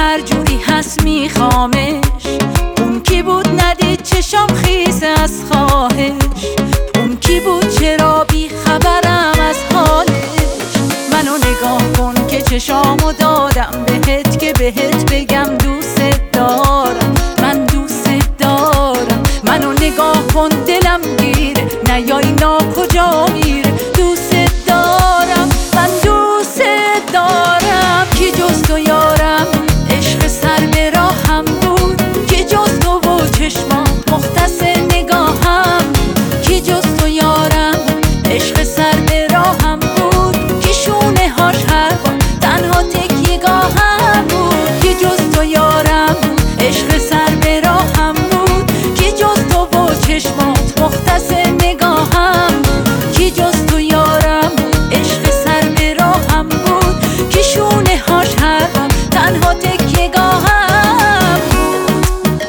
هر جوری هست میخوامش. اون کی بود ندید چشام خیس از خواهش. اون کی بود چرا بی خبرم از حالش. منو نگاه کن که چشامو دادم بهت که بهت بگم دوست دارم. من دوست دارم. منو نگاه کن دلم گیره نیای کجا میره. دوست دارم. من دوست دارم. کی جز تو یارم عشق سر به راهم بود. کی جز تو و چشمام مختص نگاهم. کی جز تو یارم عشق سر به راهم بود. کی شونه هاش هر بار تنها تکیه‌گاهم بود. کی جز تو یارم عشق سر به راهم بود. کی جز تو و چشمات مختص نگاهم. کی جز تو یارم عشق سر به راهم بود. کی شونه هاش هر بار تنها تکیه‌گاهم بود.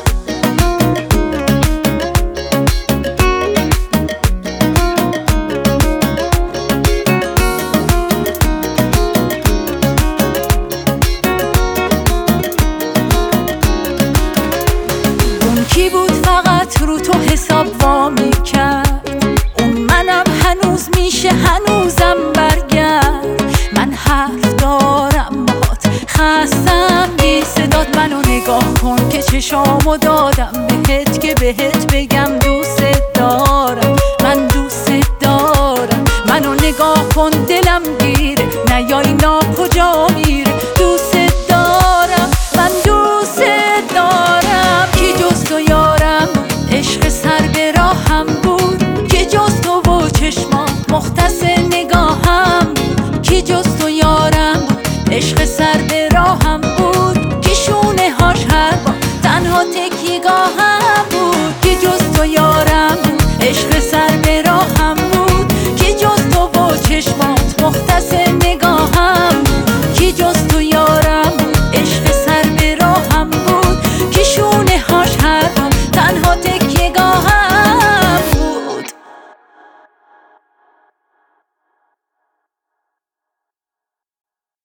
اون کی بود فقط رو تو حساب وامی کرد. اون منم هنوز میشه هنوزم برگرد. من حرف دارم باهات خستم بی صدات. منو نگاه کن که چشامو دادم بهت که بهت بگم دوست دارم. من دوست دارم. منو نگاه کن دلم گیره نیای کجا میره. دوست دارم. من دوست دارم. کی جز تو یارم عشق سر به راهم بود. کی جز تو و چشمات مختص نگاهم. کی جز تو یارم عشق سر به راهم بود. کی شونه هاش هر بار تنها تکیه‌گاهم.